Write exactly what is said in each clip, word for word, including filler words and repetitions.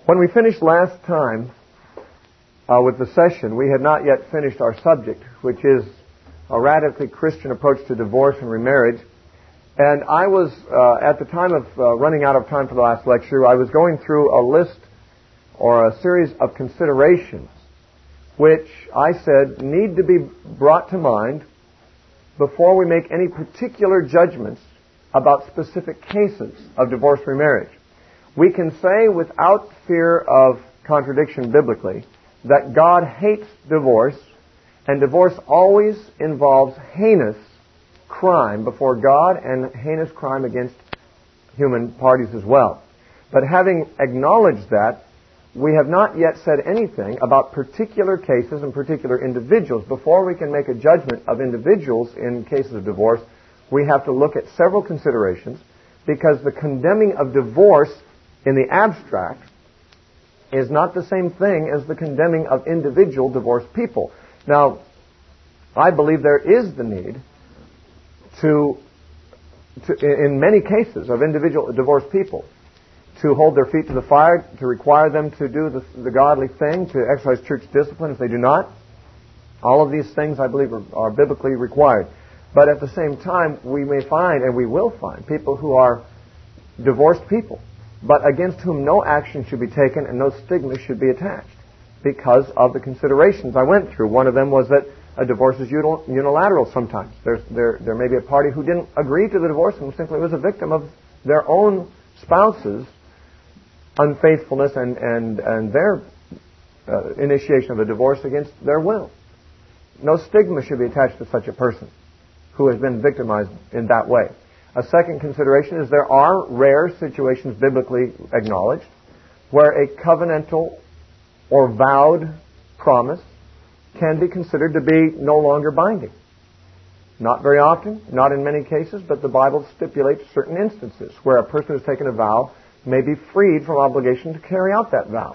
When we finished last time uh, with the session, we had not yet finished our subject, which is a radically Christian approach to divorce and remarriage. And I was, uh, at the time of uh, running out of time for the last lecture, I was going through a list or a series of considerations which I said need to be brought to mind before we make any particular judgments about specific cases of divorce or remarriage. We can say without fear of contradiction biblically that God hates divorce, and divorce always involves heinous crime before God and heinous crime against human parties as well. But having acknowledged that, we have not yet said anything about particular cases and particular individuals. Before we can make a judgment of individuals in cases of divorce, we have to look at several considerations, because the condemning of divorce in the abstract is not the same thing as the condemning of individual divorced people. Now, I believe there is the need to, to in many cases of individual divorced people, to hold their feet to the fire, to require them to do the, the godly thing, to exercise church discipline if they do not. All of these things, I believe, are, are biblically required. But at the same time, we may find, and we will find, people who are divorced people, but against whom no action should be taken and no stigma should be attached because of the considerations I went through. One of them was that a divorce is unilateral sometimes. There's, there, there may be a party who didn't agree to the divorce and simply was a victim of their own spouse's unfaithfulness and, and, and their uh, initiation of a divorce against their will. No stigma should be attached to such a person who has been victimized in that way. A second consideration is there are rare situations biblically acknowledged where a covenantal or vowed promise can be considered to be no longer binding. Not very often, not in many cases, but the Bible stipulates certain instances where a person who has taken a vow may be freed from obligation to carry out that vow.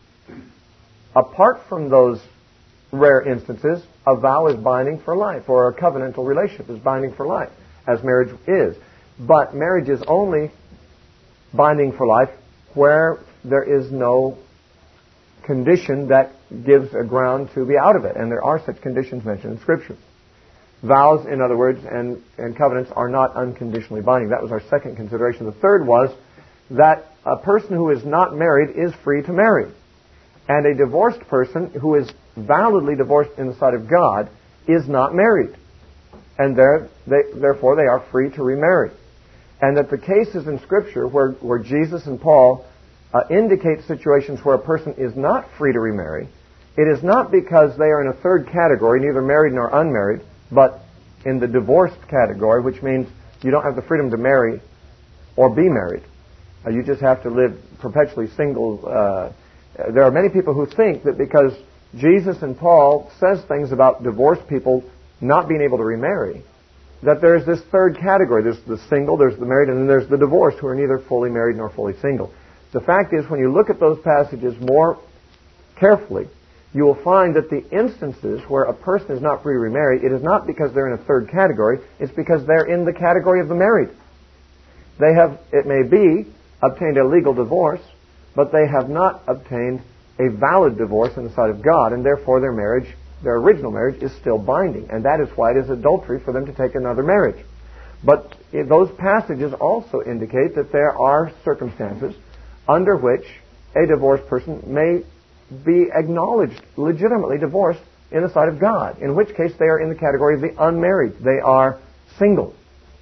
Apart from those rare instances, a vow is binding for life, or a covenantal relationship is binding for life, as marriage is. But marriage is only binding for life where there is no condition that gives a ground to be out of it, and there are such conditions mentioned in Scripture. Vows, in other words, and, and covenants are not unconditionally binding. That was our second consideration. The third was that a person who is not married is free to marry. And a divorced person who is validly divorced in the sight of God is not married. And there, they, therefore they are free to remarry. And that the cases in Scripture where, where Jesus and Paul uh, indicate situations where a person is not free to remarry, it is not because they are in a third category, neither married nor unmarried, but in the divorced category, which means you don't have the freedom to marry or be married. Uh, you just have to live perpetually single. Uh, there are many people who think that because Jesus and Paul says things about divorced people not being able to remarry, that there's this third category. There's the single, there's the married, and then there's the divorced who are neither fully married nor fully single. The fact is, when you look at those passages more carefully, you will find that the instances where a person is not free to remarry, it is not because they're in a third category, it's because they're in the category of the married. They have, it may be, obtained a legal divorce, but they have not obtained a valid divorce in the sight of God, and therefore their marriage, their original marriage, is still binding. And that is why it is adultery for them to take another marriage. But those passages also indicate that there are circumstances under which a divorced person may be acknowledged legitimately divorced in the sight of God, in which case they are in the category of the unmarried. They are single.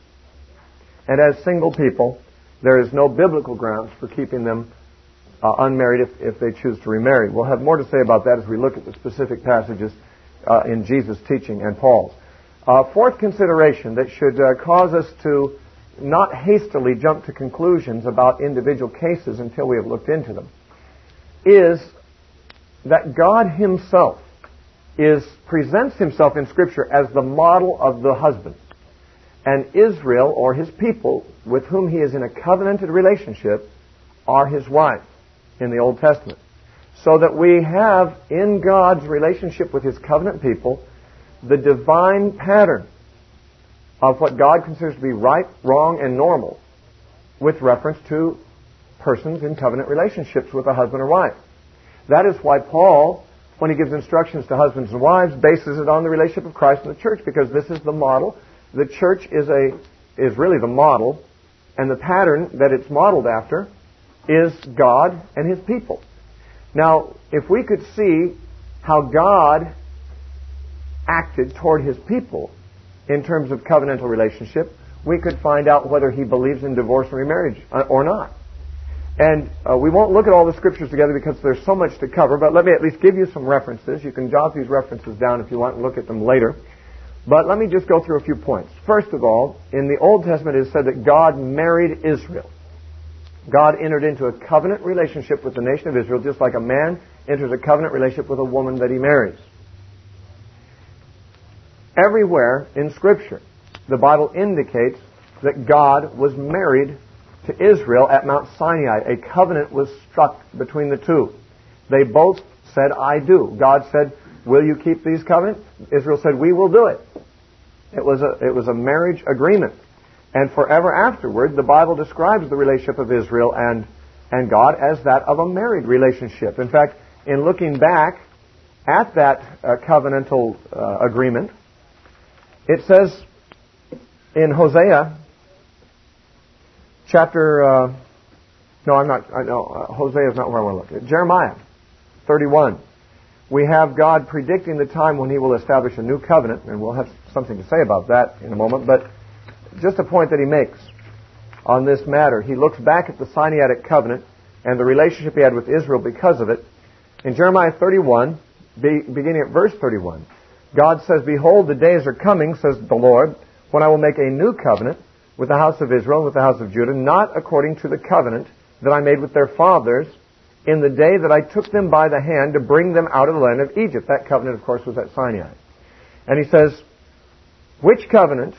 And as single people, there is no biblical grounds for keeping them uh, unmarried if, if they choose to remarry. We'll have more to say about that as we look at the specific passages uh, in Jesus' teaching and Paul's. Uh, fourth consideration that should uh, cause us to not hastily jump to conclusions about individual cases until we have looked into them is that God Himself is presents Himself in Scripture as the model of the husband. And Israel, or His people, with whom He is in a covenanted relationship, are His wife in the Old Testament. So that we have in God's relationship with His covenant people the divine pattern of what God considers to be right, wrong, and normal with reference to persons in covenant relationships with a husband or wife. That is why Paul, when he gives instructions to husbands and wives, bases it on the relationship of Christ and the church, because this is the model. The church is a is really the model, and the pattern that it's modeled after is God and His people. Now, if we could see how God acted toward His people in terms of covenantal relationship, we could find out whether He believes in divorce and remarriage or not. And uh, we won't look at all the scriptures together because there's so much to cover, but let me at least give you some references. You can jot these references down if you want and look at them later. But let me just go through a few points. First of all, in the Old Testament it is said that God married Israel. God entered into a covenant relationship with the nation of Israel, just like a man enters a covenant relationship with a woman that he marries. Everywhere in Scripture, the Bible indicates that God was married to Israel at Mount Sinai. A covenant was struck between the two. They both said, I do. God said, will you keep these covenants? Israel said, we will do it. It was a, it was a marriage agreement. And forever afterward, the Bible describes the relationship of Israel and, and God as that of a married relationship. In fact, in looking back at that uh, covenantal uh, agreement, it says in Hosea, chapter, uh, no, I'm not, I know, uh, Hosea is not where I want to look. Jeremiah thirty-one. We have God predicting the time when He will establish a new covenant, and we'll have something to say about that in a moment, but just a point that he makes on this matter. He looks back at the Sinaitic covenant and the relationship he had with Israel because of it. In Jeremiah thirty-one, be, beginning at verse thirty-one, God says, behold, the days are coming, says the Lord, when I will make a new covenant with the house of Israel and with the house of Judah, not according to the covenant that I made with their fathers in the day that I took them by the hand to bring them out of the land of Egypt. That covenant, of course, was at Sinai. And he says, which covenant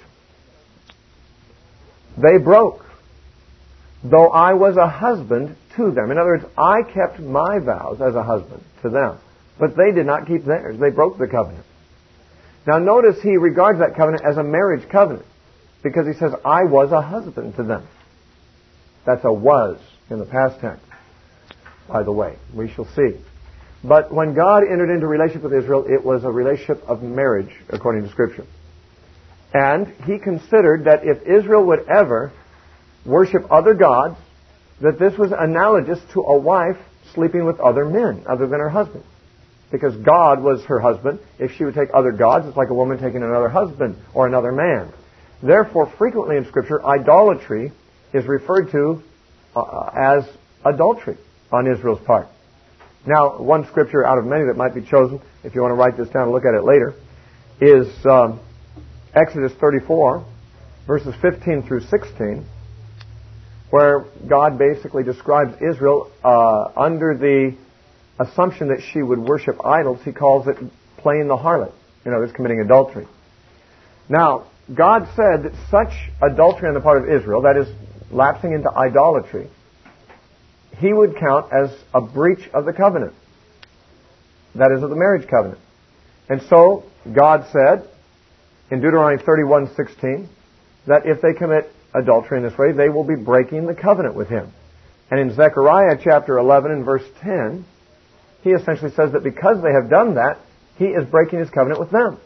they broke, though I was a husband to them. In other words, I kept my vows as a husband to them, but they did not keep theirs. They broke the covenant. Now notice he regards that covenant as a marriage covenant, because he says, I was a husband to them. That's a was in the past tense, by the way. We shall see. But when God entered into a relationship with Israel, it was a relationship of marriage, according to Scripture. And He considered that if Israel would ever worship other gods, that this was analogous to a wife sleeping with other men other than her husband. Because God was her husband. If she would take other gods, it's like a woman taking another husband or another man. Therefore, frequently in Scripture, idolatry is referred to uh, as adultery on Israel's part. Now, one Scripture out of many that might be chosen, if you want to write this down and look at it later, is Um, Exodus thirty-four, verses fifteen through sixteen, where God basically describes Israel uh, under the assumption that she would worship idols. He calls it playing the harlot. In other words, committing adultery. Now, God said that such adultery on the part of Israel, that is, lapsing into idolatry, He would count as a breach of the covenant. That is, of the marriage covenant. And so, God said, in Deuteronomy thirty-one sixteen, that if they commit adultery in this way, they will be breaking the covenant with Him. And in Zechariah chapter eleven and verse ten, He essentially says that because they have done that, He is breaking His covenant with them.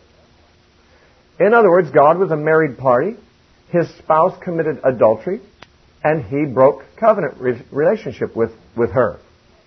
In other words, God was a married party, His spouse committed adultery, and He broke covenant re- relationship with, with her.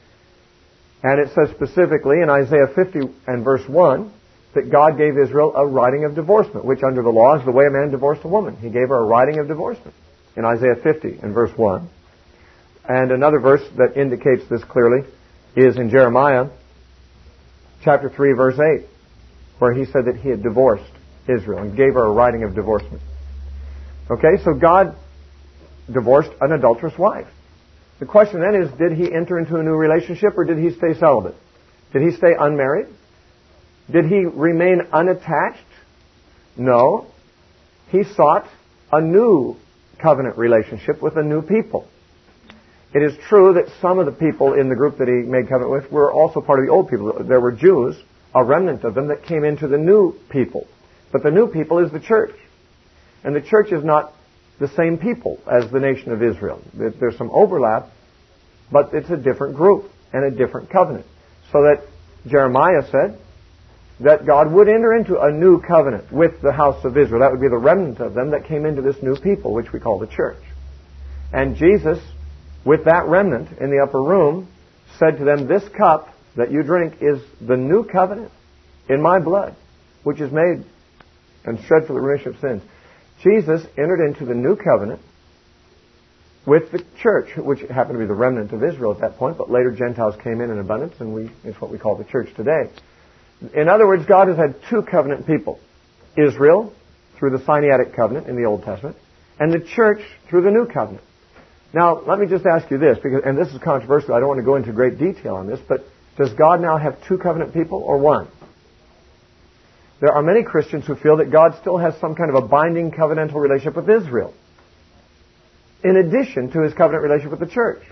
And it says specifically in Isaiah fifty and verse one, that God gave Israel a writing of divorcement, which under the law is the way a man divorced a woman. He gave her a writing of divorcement in Isaiah fifty and verse one. And another verse that indicates this clearly is in Jeremiah chapter three, verse eight, where he said that he had divorced Israel and gave her a writing of divorcement. Okay, so God divorced an adulterous wife. The question then is, did he enter into a new relationship or did he stay celibate? Did he stay unmarried? Did he remain unattached? No. He sought a new covenant relationship with a new people. It is true that some of the people in the group that he made covenant with were also part of the old people. There were Jews, a remnant of them, that came into the new people. But the new people is the church. And the church is not the same people as the nation of Israel. There's some overlap but it's a different group and a different covenant. So that Jeremiah said that God would enter into a new covenant with the house of Israel. That would be the remnant of them that came into this new people, which we call the church. And Jesus, with that remnant in the upper room, said to them, this cup that you drink is the new covenant in my blood, which is made and shed for the remission of sins. Jesus entered into the new covenant with the church, which happened to be the remnant of Israel at that point, but later Gentiles came in in abundance, and we it's what we call the church today. In other words, God has had two covenant people. Israel, through the Sinaitic covenant in the Old Testament, and the church through the new covenant. Now, let me just ask you this, because, and this is controversial, I don't want to go into great detail on this, but does God now have two covenant people or one? There are many Christians who feel that God still has some kind of a binding covenantal relationship with Israel, in addition to his covenant relationship with the church.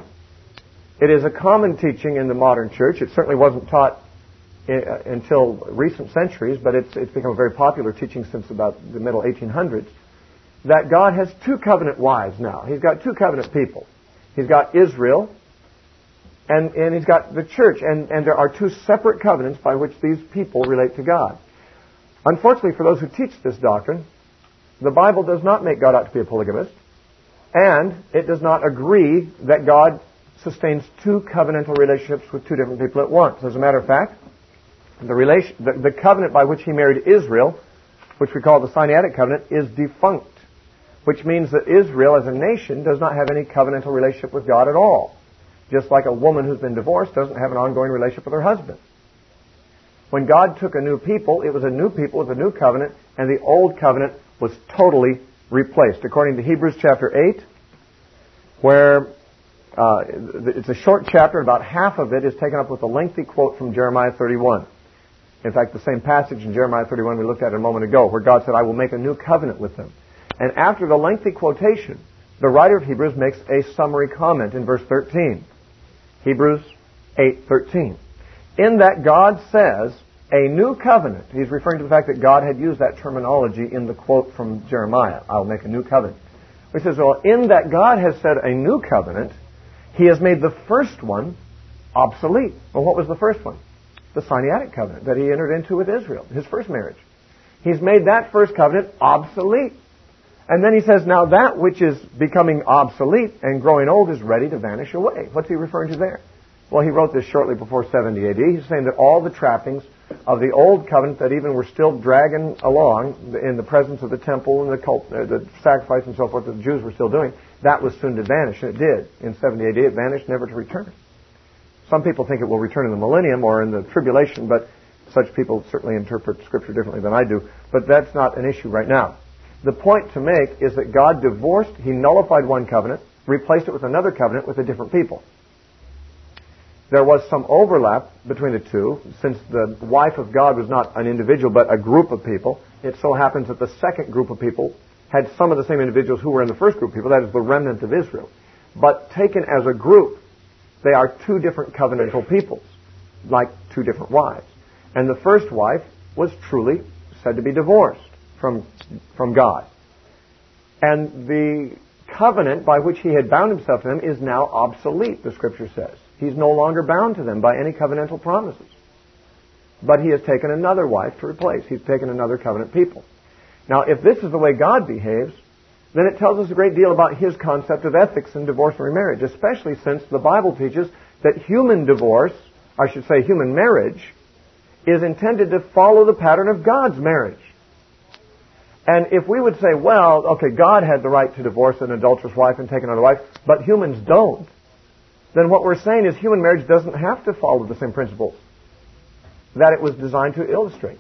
It is a common teaching in the modern church. It certainly wasn't taught in, uh, until recent centuries, but it's, it's become a very popular teaching since about the middle eighteen hundreds, that God has two covenant wives now. He's got two covenant people. He's got Israel, and, and he's got the church, and, and there are two separate covenants by which these people relate to God. Unfortunately, for those who teach this doctrine, the Bible does not make God out to be a polygamist, and it does not agree that God sustains two covenantal relationships with two different people at once. As a matter of fact, the, relation, the, the covenant by which he married Israel, which we call the Sinaitic covenant, is defunct, which means that Israel as a nation does not have any covenantal relationship with God at all. Just like a woman who's been divorced doesn't have an ongoing relationship with her husband. When God took a new people, it was a new people with a new covenant, and the old covenant was totally replaced. According to Hebrews chapter eight, where uh, it's a short chapter, about half of it is taken up with a lengthy quote from Jeremiah thirty-one. In fact, the same passage in Jeremiah thirty-one we looked at a moment ago, where God said, I will make a new covenant with them. And after the lengthy quotation, the writer of Hebrews makes a summary comment in verse thirteen. Hebrews eight thirteen. In that God says, a new covenant. He's referring to the fact that God had used that terminology in the quote from Jeremiah. I'll make a new covenant. He says, well, in that God has said a new covenant, he has made the first one obsolete. Well, what was the first one? The Sinaitic covenant that he entered into with Israel, his first marriage. He's made that first covenant obsolete. And then he says, now that which is becoming obsolete and growing old is ready to vanish away. What's he referring to there? Well, he wrote this shortly before seventy A D. He's saying that all the trappings of the old covenant that even were still dragging along in the presence of the temple and the cult, uh, the sacrifice and so forth that the Jews were still doing, that was soon to vanish. And it did. In seventy A D, it vanished, never to return. Some people think it will return in the millennium or in the tribulation, but such people certainly interpret Scripture differently than I do. But that's not an issue right now. The point to make is that God divorced, he nullified one covenant, replaced it with another covenant with a different people. There was some overlap between the two, since the wife of God was not an individual but a group of people. It so happens that the second group of people had some of the same individuals who were in the first group of people, that is the remnant of Israel. But taken as a group, they are two different covenantal peoples, like two different wives. And the first wife was truly said to be divorced from, from God. And the covenant by which he had bound himself to them is now obsolete, the Scripture says. He's no longer bound to them by any covenantal promises. But he has taken another wife to replace. He's taken another covenant people. Now, if this is the way God behaves, then it tells us a great deal about his concept of ethics in divorce and remarriage, especially since the Bible teaches that human divorce, I should say human marriage, is intended to follow the pattern of God's marriage. And if we would say, well, okay, God had the right to divorce an adulterous wife and take another wife, but humans don't, then what we're saying is human marriage doesn't have to follow the same principles that it was designed to illustrate,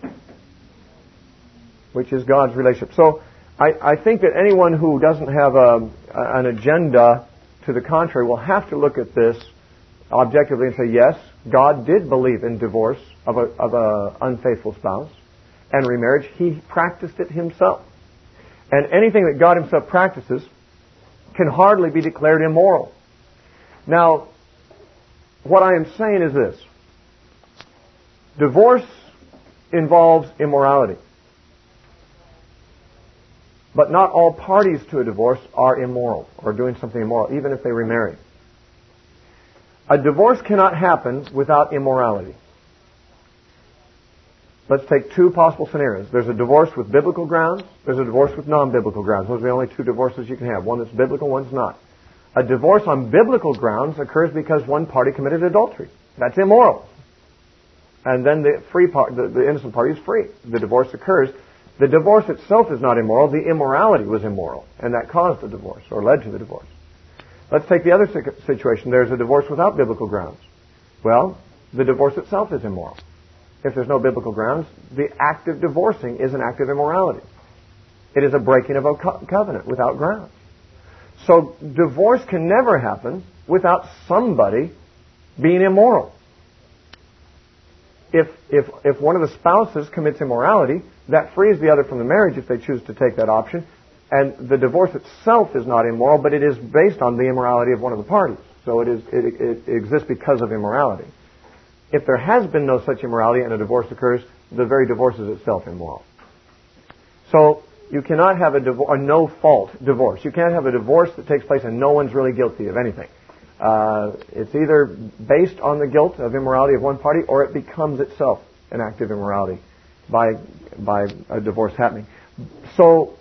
which is God's relationship. So I, I think that anyone who doesn't have a, an agenda to the contrary will have to look at this objectively and say, yes, God did believe in divorce of a of a unfaithful spouse and remarriage. He practiced it himself. And anything that God himself practices can hardly be declared immoral. Now, what I am saying is this. Divorce involves immorality. But not all parties to a divorce are immoral or doing something immoral, even if they remarry. A divorce cannot happen without immorality. Let's take two possible scenarios. There's a divorce with biblical grounds. There's a divorce with non-biblical grounds. Those are the only two divorces you can have. One that's biblical, one's not. A divorce on biblical grounds occurs because one party committed adultery. That's immoral. And then the free part, the, the innocent party is free. The divorce occurs. The divorce itself is not immoral. The immorality was immoral, and that caused the divorce or led to the divorce. Let's take the other situation. There's a divorce without biblical grounds. Well, the divorce itself is immoral. If there's no biblical grounds, the act of divorcing is an act of immorality. It is a breaking of a co- covenant without grounds. So divorce can never happen without somebody being immoral. If, if, if one of the spouses commits immorality, that frees the other from the marriage if they choose to take that option. And the divorce itself is not immoral, but it is based on the immorality of one of the parties. So it, is, it, it, it exists because of immorality. If there has been no such immorality and a divorce occurs, the very divorce is itself immoral. So you cannot have a, divor- a no-fault divorce. You can't have a divorce that takes place and no one's really guilty of anything. Uh, it's either based on the guilt of immorality of one party, or it becomes itself an act of immorality by by a divorce happening. So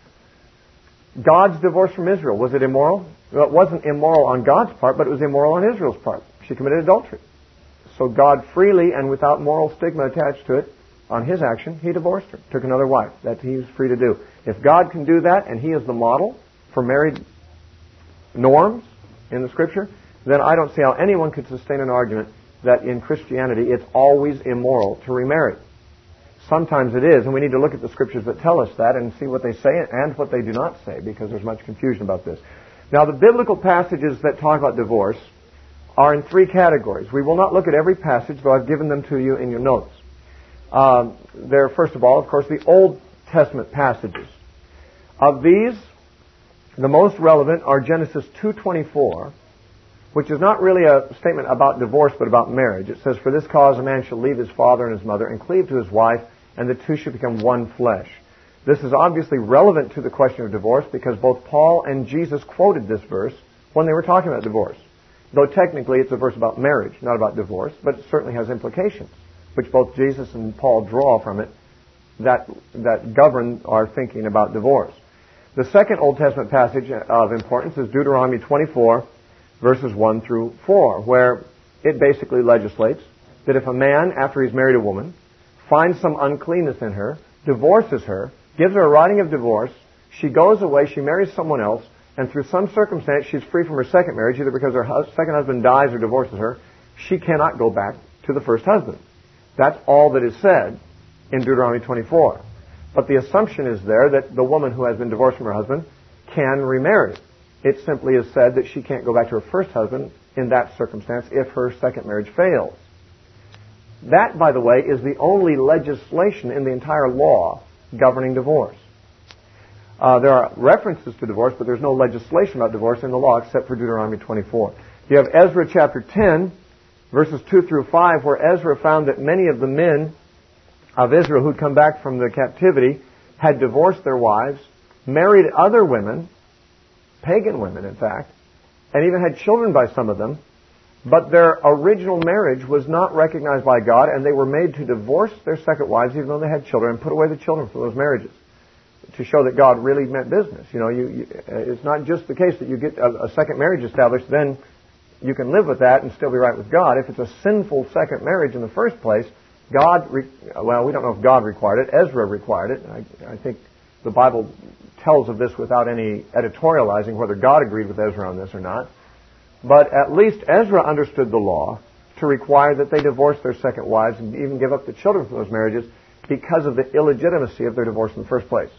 God's divorce from Israel, was it immoral? Well, it wasn't immoral on God's part, but it was immoral on Israel's part. She committed adultery. So God freely and without moral stigma attached to it, on his action, he divorced her, took another wife. That he's free to do. If God can do that, and he is the model for married norms in the Scripture, then I don't see how anyone could sustain an argument that in Christianity it's always immoral to remarry. Sometimes it is, and we need to look at the Scriptures that tell us that and see what they say and what they do not say, because there's much confusion about this. Now, the biblical passages that talk about divorce are in three categories. We will not look at every passage, though I've given them to you in your notes. Um, there are, first of all, of course, the Old Testament passages. Of these, the most relevant are Genesis two twenty-four, which is not really a statement about divorce, but about marriage. It says, "For this cause a man shall leave his father and his mother and cleave to his wife, and the two shall become one flesh." This is obviously relevant to the question of divorce because both Paul and Jesus quoted this verse when they were talking about divorce. Though technically it's a verse about marriage, not about divorce, but it certainly has implications, which both Jesus and Paul draw from it that, that govern our thinking about divorce. The second Old Testament passage of importance is Deuteronomy twenty-four, verses one through four, where it basically legislates that if a man, after he's married a woman, finds some uncleanness in her, divorces her, gives her a writing of divorce, she goes away, she marries someone else, and through some circumstance she's free from her second marriage, either because her hus- second husband dies or divorces her, she cannot go back to the first husband. That's all that is said in Deuteronomy twenty-four. But the assumption is there that the woman who has been divorced from her husband can remarry. It simply is said that she can't go back to her first husband in that circumstance if her second marriage fails. That, by the way, is the only legislation in the entire law governing divorce. Uh, there are references to divorce, but there's no legislation about divorce in the law except for Deuteronomy twenty-four. You have Ezra chapter ten, verses two through five, where Ezra found that many of the men of Israel who'd come back from the captivity had divorced their wives, married other women, pagan women in fact, and even had children by some of them, but their original marriage was not recognized by God, and they were made to divorce their second wives even though they had children and put away the children from those marriages to show that God really meant business. You know, you, you, it's not just the case that you get a, a second marriage established, then you can live with that and still be right with God. If it's a sinful second marriage in the first place, God, re- well, we don't know if God required it. Ezra required it. I, I think the Bible tells of this without any editorializing whether God agreed with Ezra on this or not. But at least Ezra understood the law to require that they divorce their second wives and even give up the children from those marriages because of the illegitimacy of their divorce in the first place,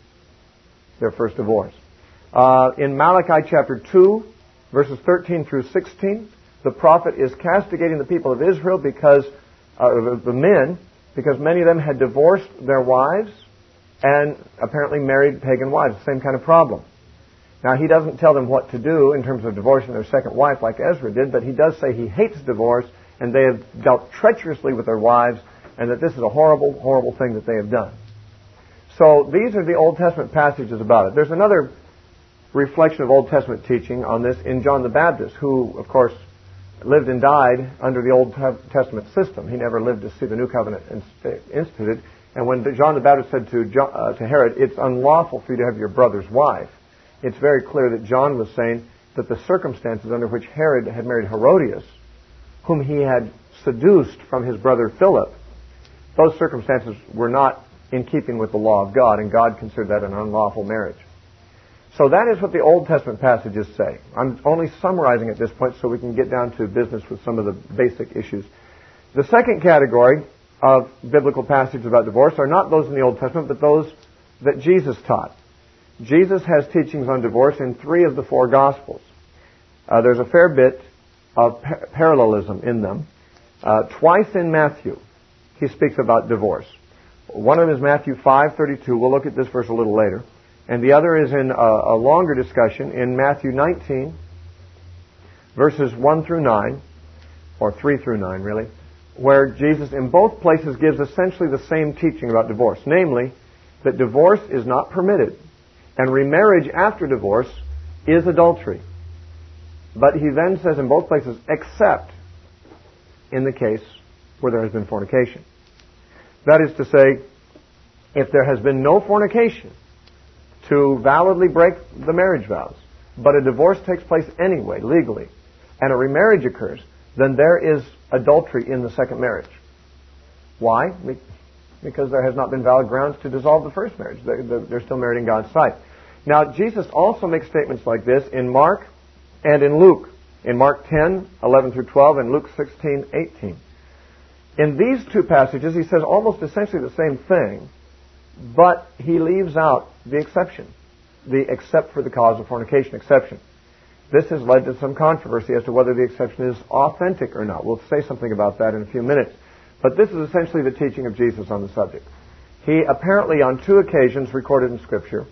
their first divorce. Uh, in Malachi chapter two, verses thirteen through sixteen, the prophet is castigating the people of Israel because uh, the men, because many of them had divorced their wives and apparently married pagan wives, the same kind of problem. Now, he doesn't tell them what to do in terms of divorcing their second wife like Ezra did, but he does say he hates divorce and they have dealt treacherously with their wives and that this is a horrible, horrible thing that they have done. So these are the Old Testament passages about it. There's another reflection of Old Testament teaching on this in John the Baptist, who, of course, lived and died under the Old Testament system. He never lived to see the New Covenant instituted. And when John the Baptist said to, John, uh, to Herod, it's unlawful for you to have your brother's wife, it's very clear that John was saying that the circumstances under which Herod had married Herodias, whom he had seduced from his brother Philip, those circumstances were not in keeping with the law of God, and God considered that an unlawful marriage. So that is what the Old Testament passages say. I'm only summarizing at this point so we can get down to business with some of the basic issues. The second category of biblical passages about divorce are not those in the Old Testament, but those that Jesus taught. Jesus has teachings on divorce in three of the four Gospels. Uh, there's a fair bit of par- parallelism in them. Uh, twice in Matthew, he speaks about divorce. One of them is Matthew five thirty-two. We'll look at this verse a little later. And the other is in a, a longer discussion in Matthew nineteen, verses one through nine, or three through nine, really, where Jesus in both places gives essentially the same teaching about divorce, namely that divorce is not permitted, and remarriage after divorce is adultery. But he then says in both places, except in the case where there has been fornication. That is to say, if there has been no fornication to validly break the marriage vows, but a divorce takes place anyway, legally, and a remarriage occurs, then there is adultery in the second marriage. Why? Because there has not been valid grounds to dissolve the first marriage. They're still married in God's sight. Now, Jesus also makes statements like this in Mark and in Luke. In Mark ten, eleven through twelve, and Luke sixteen, eighteen. In these two passages, he says almost essentially the same thing, but he leaves out the exception, the except for the cause of fornication exception. This has led to some controversy as to whether the exception is authentic or not. We'll say something about that in a few minutes. But this is essentially the teaching of Jesus on the subject. He apparently, on two occasions recorded in Scripture,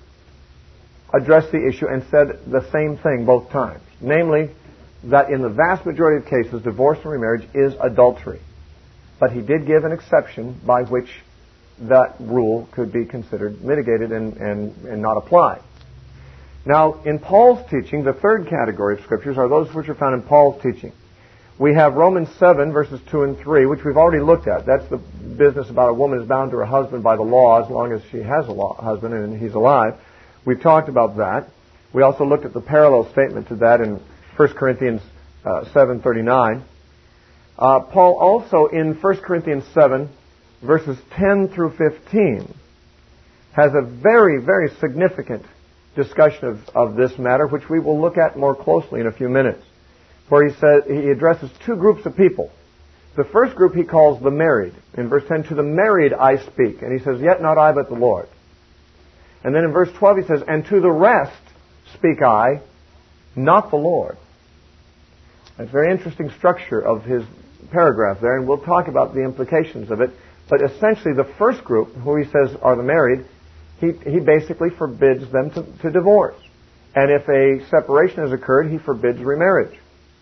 addressed the issue and said the same thing both times. Namely, that in the vast majority of cases, divorce and remarriage is adultery. But he did give an exception by which that rule could be considered mitigated and, and, and not applied. Now, in Paul's teaching, the third category of Scriptures are those which are found in Paul's teaching. We have Romans seven, verses two and three, which we've already looked at. That's the business about a woman is bound to her husband by the law as long as she has a law, husband and he's alive. We've talked about that. We also looked at the parallel statement to that in First Corinthians uh, seven thirty-nine. Uh, Paul also in First Corinthians seven, verses ten through fifteen, has a very, very significant discussion of, of this matter, which we will look at more closely in a few minutes, where he says he addresses two groups of people. The first group he calls the married. In verse ten, to the married I speak. And he says, yet not I, but the Lord. And then in verse twelve he says, and to the rest speak I, not the Lord. That's a very interesting structure of his paragraph there, and we'll talk about the implications of it. But essentially the first group, who he says are the married, he, he basically forbids them to, to divorce. And if a separation has occurred, he forbids remarriage.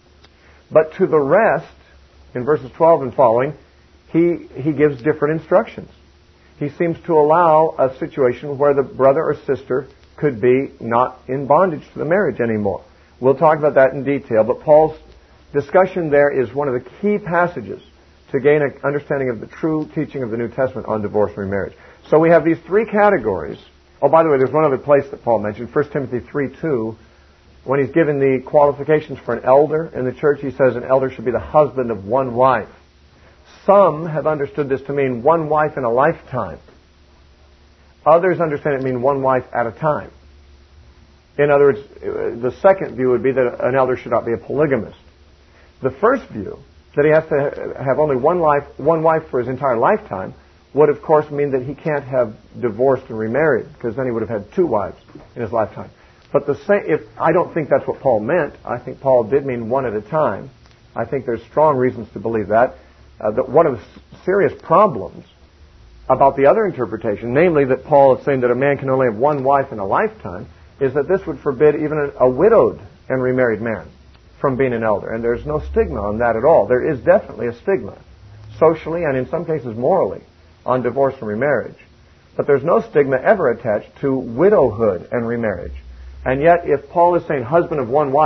But to the rest, in verses twelve and following, he, he gives different instructions. He seems to allow a situation where the brother or sister could be not in bondage to the marriage anymore. We'll talk about that in detail, but Paul's discussion there is one of the key passages to gain an understanding of the true teaching of the New Testament on divorce and remarriage. So we have these three categories. Oh, by the way, there's one other place that Paul mentioned, First Timothy three two. When he's given the qualifications for an elder in the church, he says an elder should be the husband of one wife. Some have understood this to mean one wife in a lifetime. Others understand it to mean one wife at a time. In other words, the second view would be that an elder should not be a polygamist. The first view, that he has to have only one life, one wife for his entire lifetime, would of course mean that he can't have divorced and remarried, because then he would have had two wives in his lifetime. But the same, if I don't think that's what Paul meant. I think Paul did mean one at a time. I think there's strong reasons to believe that. Uh, that one of the serious problems about the other interpretation, namely that Paul is saying that a man can only have one wife in a lifetime, is that this would forbid even a, a widowed and remarried man from being an elder. And there's no stigma on that at all. There is definitely a stigma, socially and in some cases morally, on divorce and remarriage. But there's no stigma ever attached to widowhood and remarriage. And yet, if Paul is saying husband of one wife,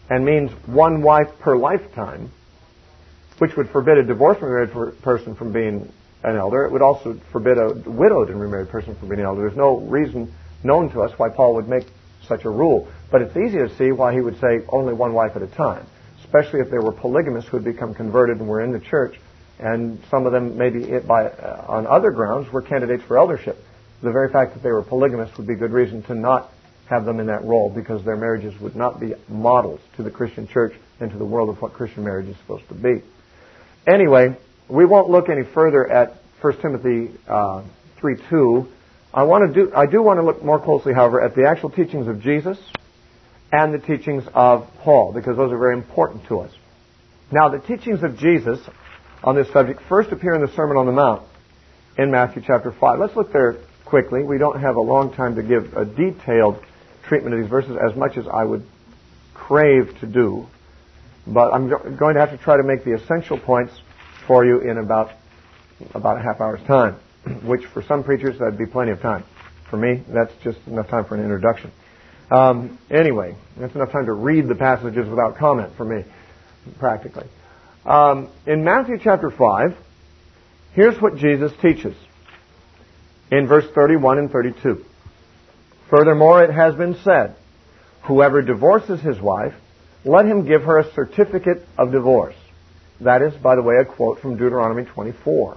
and means one wife per lifetime, which would forbid a divorced and remarried person from being an elder. It would also forbid a widowed and remarried person from being an elder. There's no reason known to us why Paul would make such a rule. But it's easy to see why he would say only one wife at a time, especially if there were polygamists who had become converted and were in the church, and some of them maybe it by, uh, on other grounds were candidates for eldership. The very fact that they were polygamists would be good reason to not have them in that role, because their marriages would not be models to the Christian church and to the world of what Christian marriage is supposed to be. Anyway, we won't look any further at First Timothy uh, three two. I want to do. I do want to look more closely, however, at the actual teachings of Jesus and the teachings of Paul, because those are very important to us. Now, the teachings of Jesus on this subject first appear in the Sermon on the Mount in Matthew chapter five. Let's look there quickly. We don't have a long time to give a detailed treatment of these verses as much as I would crave to do, but I'm going to have to try to make the essential points for you in about about a half hour's time, which for some preachers that'd be plenty of time. For me, that's just enough time for an introduction. Um, anyway, that's enough time to read the passages without comment for me, practically. Um, in Matthew chapter five, here's what Jesus teaches in verse thirty-one and thirty-two. Furthermore, it has been said, whoever divorces his wife, let him give her a certificate of divorce. That is, by the way, a quote from Deuteronomy twenty-four.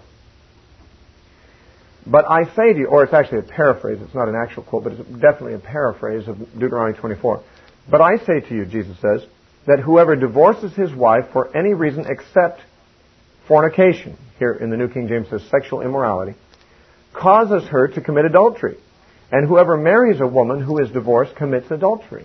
But I say to you, or it's actually a paraphrase, it's not an actual quote, but it's definitely a paraphrase of Deuteronomy twenty-four. But I say to you, Jesus says, that whoever divorces his wife for any reason except fornication, here in the New King James says sexual immorality, causes her to commit adultery. And whoever marries a woman who is divorced commits adultery.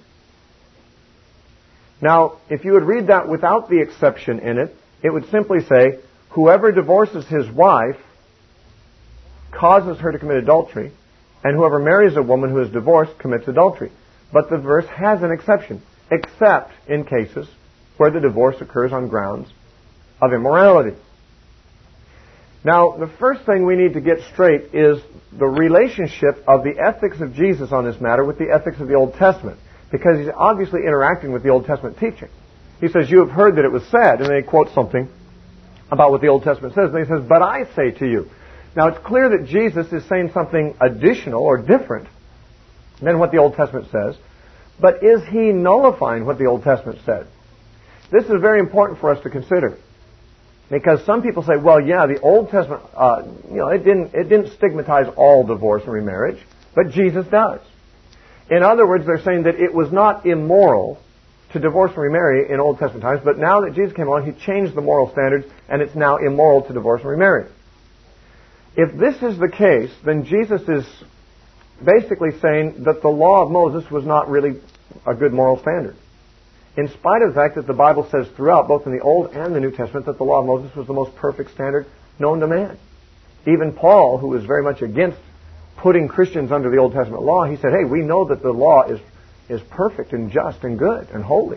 Now, if you would read that without the exception in it, it would simply say, whoever divorces his wife causes her to commit adultery, and whoever marries a woman who is divorced commits adultery. But the verse has an exception, except in cases where the divorce occurs on grounds of immorality. Now, the first thing we need to get straight is the relationship of the ethics of Jesus on this matter with the ethics of the Old Testament, because he's obviously interacting with the Old Testament teaching. He says, you have heard that it was said, and then he quotes something about what the Old Testament says, and he says, but I say to you. Now, it's clear that Jesus is saying something additional or different than what the Old Testament says, but is he nullifying what the Old Testament said? This is very important for us to consider. Because some people say, well, yeah, the Old Testament, uh, you know, it didn't it didn't stigmatize all divorce and remarriage, but Jesus does. In other words, they're saying that it was not immoral to divorce and remarry in Old Testament times, but now that Jesus came along, he changed the moral standards, and it's now immoral to divorce and remarry. If this is the case, then Jesus is basically saying that the law of Moses was not really a good moral standard, in spite of the fact that the Bible says throughout, both in the Old and the New Testament, that the law of Moses was the most perfect standard known to man. Even Paul, who was very much against putting Christians under the Old Testament law, he said, hey, we know that the law is, is perfect and just and good and holy.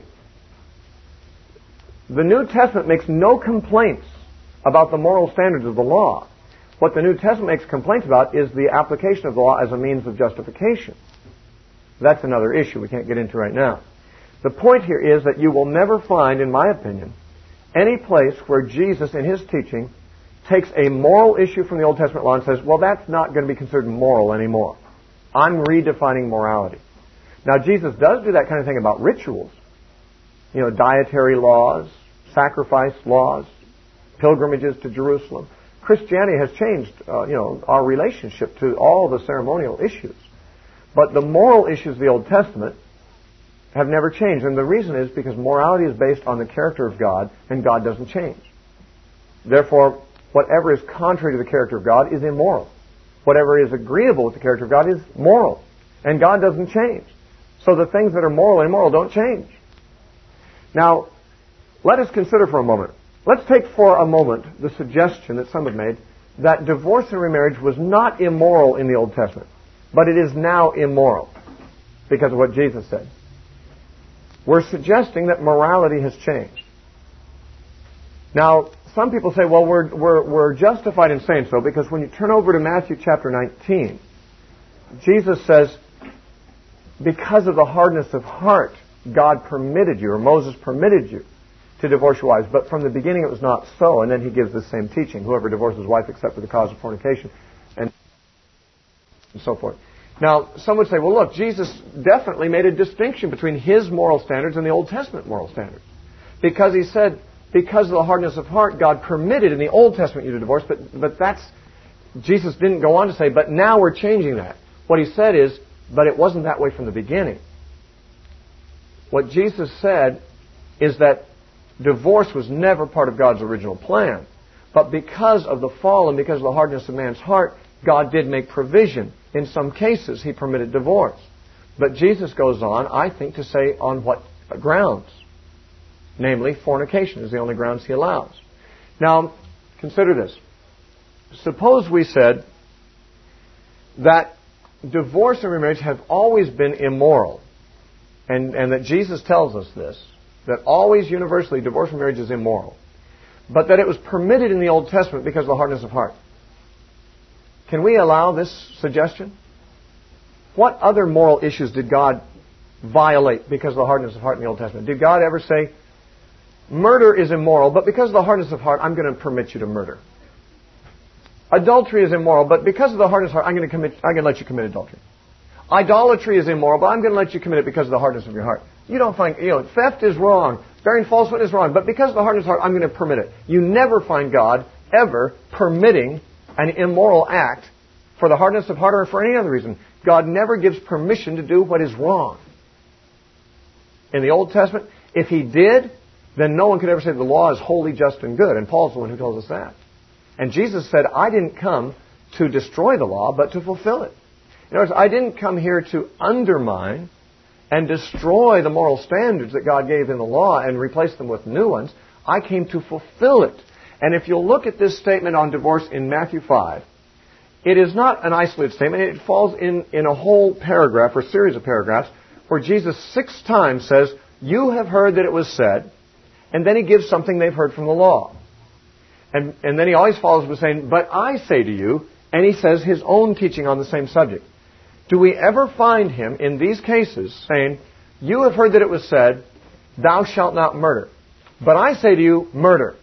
The New Testament makes no complaints about the moral standards of the law. What the New Testament makes complaints about is the application of the law as a means of justification. That's another issue we can't get into right now. The point here is that you will never find, in my opinion, any place where Jesus in his teaching takes a moral issue from the Old Testament law and says, well, that's not going to be considered moral anymore. I'm redefining morality. Now, Jesus does do that kind of thing about rituals. You know, dietary laws, sacrifice laws, pilgrimages to Jerusalem. Christianity has changed, uh, you know, our relationship to all the ceremonial issues. But the moral issues of the Old Testament have never changed. And the reason is because morality is based on the character of God, and God doesn't change. Therefore, whatever is contrary to the character of God is immoral. Whatever is agreeable with the character of God is moral. And God doesn't change. So the things that are moral and immoral don't change. Now, let us consider for a moment. Let's take for a moment the suggestion that some have made that divorce and remarriage was not immoral in the Old Testament, but it is now immoral because of what Jesus said. We're suggesting that morality has changed. Now, some people say, well, we're, we're, we're justified in saying so because when you turn over to Matthew chapter nineteen, Jesus says, because of the hardness of heart God permitted you, or Moses permitted you, to divorce your wives. But from the beginning it was not so. And then he gives the same teaching. Whoever divorces his wife except for the cause of fornication, and so forth. Now, some would say, well, look, Jesus definitely made a distinction between his moral standards and the Old Testament moral standards. Because he said, because of the hardness of heart, God permitted in the Old Testament you to divorce, but, but that's, Jesus didn't go on to say, but now we're changing that. What he said is, but it wasn't that way from the beginning. What Jesus said is that divorce was never part of God's original plan. But because of the fall and because of the hardness of man's heart, God did make provision. In some cases, he permitted divorce. But Jesus goes on, I think, to say on what grounds. Namely, fornication is the only grounds he allows. Now, consider this. Suppose we said that divorce and remarriage have always been immoral, and, and that Jesus tells us this, that always universally divorce and marriage is immoral, but that it was permitted in the Old Testament because of the hardness of heart. Can we allow this suggestion? What other moral issues did God violate because of the hardness of heart in the Old Testament? Did God ever say, murder is immoral, but because of the hardness of heart, I'm going to permit you to murder? Adultery is immoral, but because of the hardness of heart, I'm going to commit, I'm going to let you commit adultery. Idolatry is immoral, but I'm going to let you commit it because of the hardness of your heart. You don't find, you know, theft is wrong, bearing false witness is wrong, but because of the hardness of heart, I'm going to permit it. You never find God ever permitting an immoral act for the hardness of heart or for any other reason. God never gives permission to do what is wrong. In the Old Testament, if he did, then no one could ever say the law is holy, just, and good. And Paul's the one who tells us that. And Jesus said, I didn't come to destroy the law, but to fulfill it. In other words, I didn't come here to undermine and destroy the moral standards that God gave in the law and replace them with new ones. I came to fulfill it. And if you'll look at this statement on divorce in Matthew five, it is not an isolated statement. It falls in, in a whole paragraph or series of paragraphs where Jesus six times says, you have heard that it was said, and then he gives something they've heard from the law. And, and then he always follows with saying, but I say to you, and he says his own teaching on the same subject. Do we ever find him in these cases saying, you have heard that it was said, thou shalt not murder. But I say to you, murder.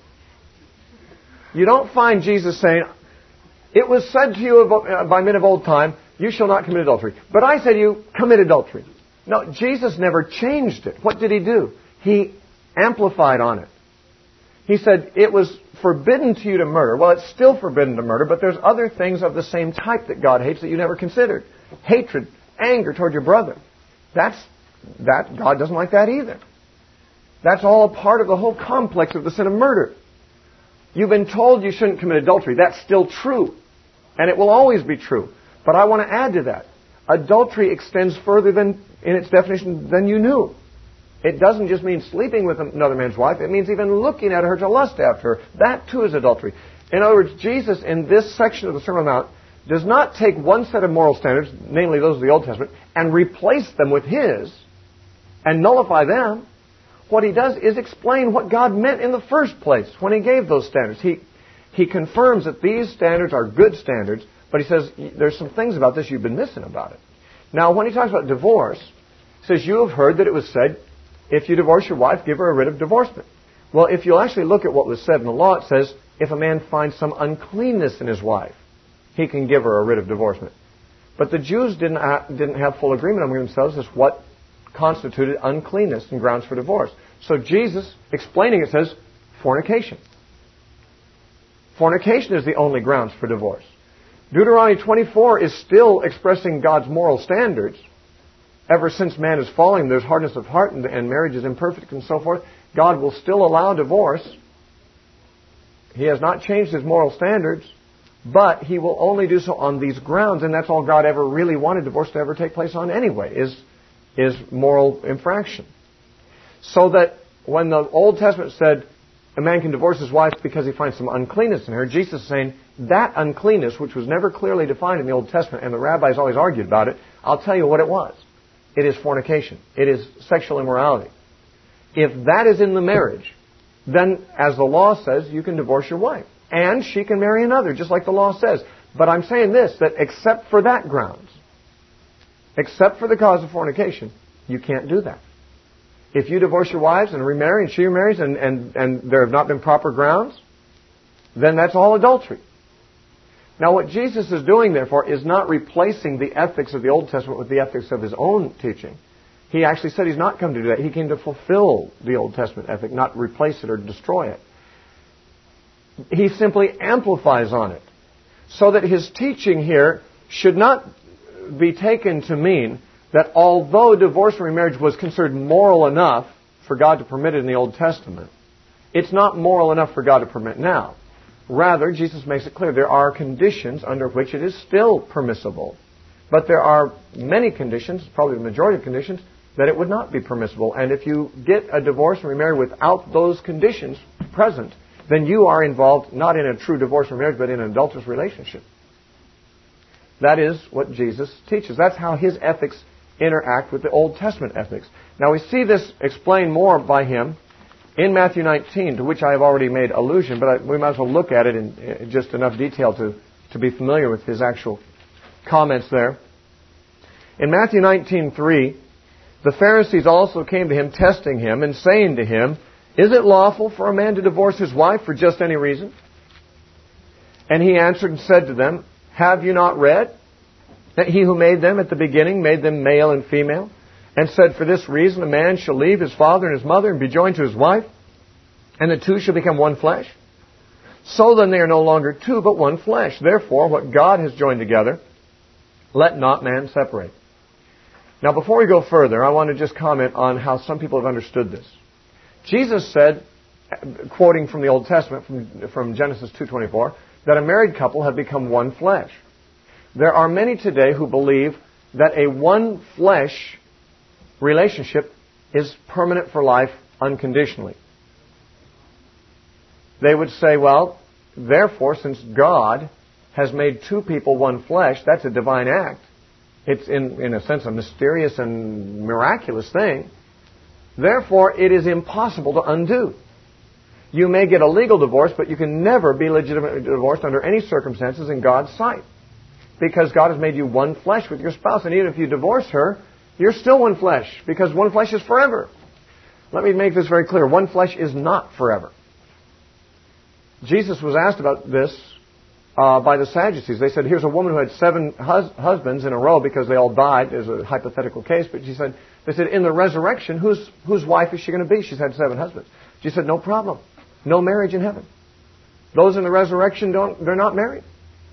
You don't find Jesus saying, it was said to you by men of old time, you shall not commit adultery. But I say to you, commit adultery. No, Jesus never changed it. What did he do? He amplified on it. He said, it was forbidden to you to murder. Well, it's still forbidden to murder, but there's other things of the same type that God hates that you never considered. Hatred, anger toward your brother. That's, that, God doesn't like that either. That's all a part of the whole complex of the sin of murder. You've been told you shouldn't commit adultery. That's still true. And it will always be true. But I want to add to that. Adultery extends further than, in its definition, than you knew. It doesn't just mean sleeping with another man's wife. It means even looking at her to lust after her. That too is adultery. In other words, Jesus in this section of the Sermon on the Mount does not take one set of moral standards, namely those of the Old Testament, and replace them with his and nullify them. What he does is explain what God meant in the first place when he gave those standards. He, he confirms that these standards are good standards, but he says there's some things about this you've been missing about it. Now, when he talks about divorce, he says, you have heard that it was said, if you divorce your wife, give her a writ of divorcement. Well, if you'll actually look at what was said in the law, it says, if a man finds some uncleanness in his wife, he can give her a writ of divorcement. But the Jews didn't ha- didn't have full agreement among themselves as what constituted uncleanness and grounds for divorce. So Jesus, explaining it, says, fornication. Fornication is the only grounds for divorce. Deuteronomy twenty-four is still expressing God's moral standards. Ever since man is falling, there's hardness of heart and, and marriage is imperfect and so forth. God will still allow divorce. He has not changed his moral standards, but he will only do so on these grounds, and that's all God ever really wanted divorce to ever take place on anyway, is, is moral infraction. So that when the Old Testament said a man can divorce his wife because he finds some uncleanness in her, Jesus is saying that uncleanness, which was never clearly defined in the Old Testament, and the rabbis always argued about it, I'll tell you what it was. It is fornication. It is sexual immorality. If that is in the marriage, then, as the law says, you can divorce your wife. And she can marry another, just like the law says. But I'm saying this, that except for that grounds, except for the cause of fornication, you can't do that. If you divorce your wives and remarry and she remarries and, and, and there have not been proper grounds, then that's all adultery. Now what Jesus is doing, therefore, is not replacing the ethics of the Old Testament with the ethics of His own teaching. He actually said He's not come to do that. He came to fulfill the Old Testament ethic, not replace it or destroy it. He simply amplifies on it. So that His teaching here should not be taken to mean that although divorce and remarriage was considered moral enough for God to permit it in the Old Testament, it's not moral enough for God to permit now. Rather, Jesus makes it clear there are conditions under which it is still permissible. But there are many conditions, probably the majority of conditions, that it would not be permissible. And if you get a divorce and remarry without those conditions present, then you are involved not in a true divorce or marriage, but in an adulterous relationship. That is what Jesus teaches. That's how His ethics interact with the Old Testament ethics. Now we see this explained more by Him in Matthew nineteen, to which I have already made allusion, but I, we might as well look at it in, in just enough detail to, to be familiar with His actual comments there. In Matthew nineteen three, the Pharisees also came to Him, testing Him, and saying to Him, "Is it lawful for a man to divorce his wife for just any reason?" And He answered and said to them, "Have you not read that He who made them at the beginning made them male and female, and said, for this reason a man shall leave his father and his mother and be joined to his wife, and the two shall become one flesh? So then they are no longer two, but one flesh. Therefore, what God has joined together, let not man separate." Now, before we go further, I want to just comment on how some people have understood this. Jesus said, quoting from the Old Testament, from, from Genesis two twenty-four, that a married couple have become one flesh. There are many today who believe that a one flesh relationship is permanent for life unconditionally. They would say, well, therefore, since God has made two people one flesh, that's a divine act. It's, in, in a sense, a mysterious and miraculous thing. Therefore, it is impossible to undo. You may get a legal divorce, but you can never be legitimately divorced under any circumstances in God's sight. Because God has made you one flesh with your spouse. And even if you divorce her, you're still one flesh. Because one flesh is forever. Let me make this very clear. One flesh is not forever. Jesus was asked about this uh, by the Sadducees. They said, here's a woman who had seven hus- husbands in a row because they all died. There's a hypothetical case. But she said, they said, in the resurrection, whose, whose wife is she going to be? She's had seven husbands. She said, no problem. No marriage in heaven. Those in the resurrection, don't, they're not married.